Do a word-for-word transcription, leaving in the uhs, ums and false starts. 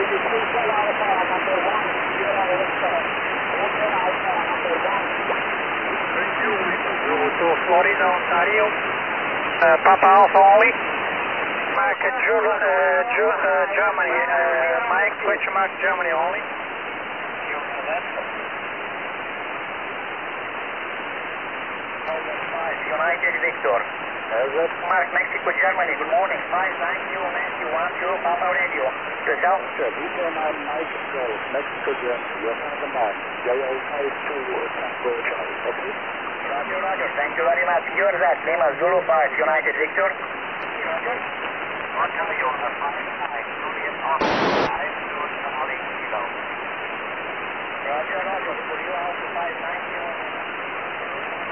To Florida, Ontario. Uh, Papa Alpha only. Mark uh, Ju uh, Ju uh, Germany. Uh, Mike, question mark Germany only. United Victor. Uh, Mark, Mexico, Germany. Good morning. five nine zero Matthew one zero Papa Radio. Yourself? Good. V K nine Mike Gold, Mexico, Germany. You're on the mark. J O five two Tango Charlie. Okay? Roger, Roger. Thank you very much. Yours that name as Zulu five, United Victor. Roger. Roger, you're on five nine, Juliet Oscar five, two Charlie Kilo. Roger, Roger. For you, Alpha five nine zero